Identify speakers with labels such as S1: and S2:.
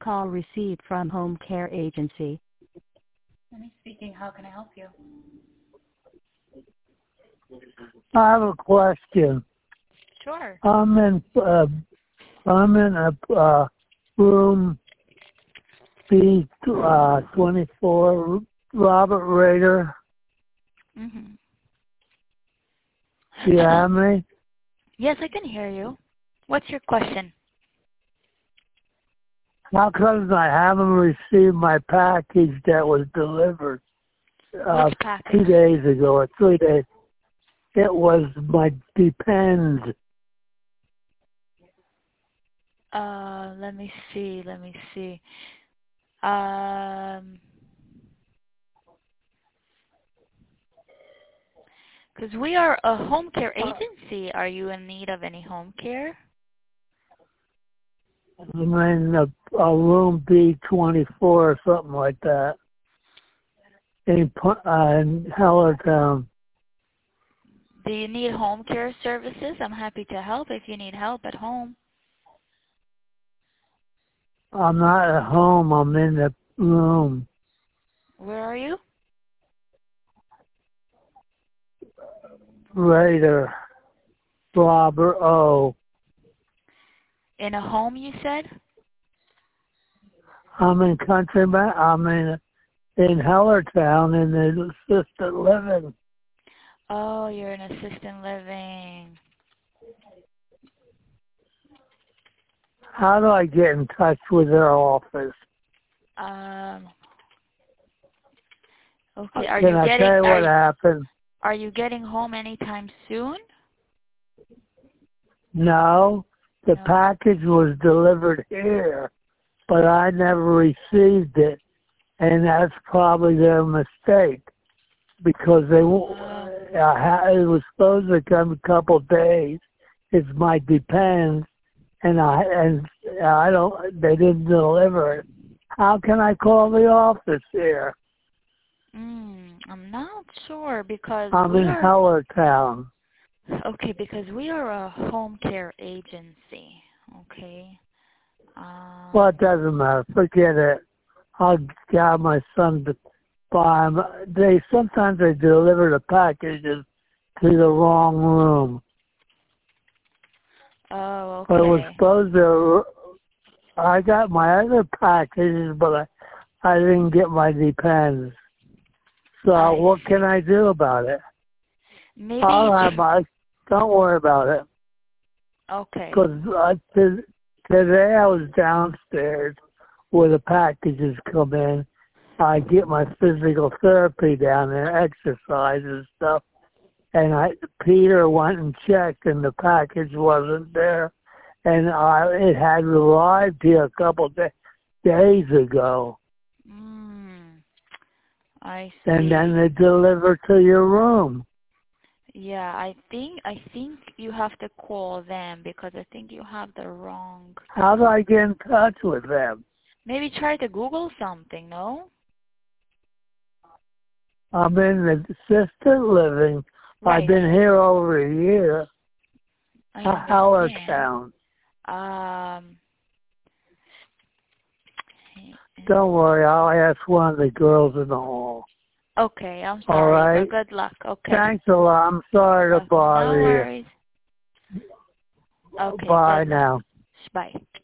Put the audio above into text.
S1: call received from Home Care Agency.
S2: Amy speaking. How can I help you?
S3: I have a question.
S2: Sure.
S3: I'm in a room B24, Robert Rader.
S2: Mm-hmm.
S3: Do you have me?
S2: Yes, I can hear you. What's your question?
S3: How come I haven't received my package that was delivered
S2: Which package?
S3: 2 days ago or 3 days? It was my Depends.
S2: Let me see. Because we are a home care agency. Are you in need of any home care?
S3: I'm in a room B24 or something like that in Hellertown.
S2: Do you need home care services? I'm happy to help if you need help at home.
S3: I'm not at home. I'm in the room.
S2: Where are you?
S3: Raider. Robert O.
S2: In a home, you said?
S3: I'm in I'm in Hellertown in the assisted living.
S2: Oh, you're in assisted living.
S3: How do I get in touch with their office?
S2: Okay.
S3: Can I tell you what happened?
S2: Are you getting home anytime soon?
S3: No. The package was delivered here, but I never received it, and that's probably their mistake because it was supposed to come a couple of days. It might depend, and they didn't deliver it. How can I call the office here?
S2: I'm not sure because
S3: I'm in Hellertown.
S2: Okay, because we are a home care agency. Okay.
S3: Well, it doesn't matter. Forget it. I'll get my son to buy them. Sometimes they deliver the packages to the wrong room.
S2: Oh, okay.
S3: But it was supposed to. I got my other packages, but I didn't get my Depends. So what can I do about it?
S2: Maybe
S3: don't worry about it.
S2: Okay.
S3: Because today I was downstairs where the packages come in. I get my physical therapy down there, exercise and stuff. And Peter went and checked, and the package wasn't there. And it had arrived here a couple days ago.
S2: I see.
S3: And then they deliver to your room.
S2: Yeah, I think you have to call them because I think you have the wrong.
S3: How do I get in touch with them?
S2: Maybe try to Google something, no?
S3: I'm in the assisted living. Right. I've been here over a year. Hellertown. Don't worry, I'll ask one of the girls in the hall.
S2: Okay, I'm sorry. All right. Good luck. Okay.
S3: Thanks a lot. I'm sorry to bother you.
S2: No worries. Okay.
S3: Bye now.
S2: Bye.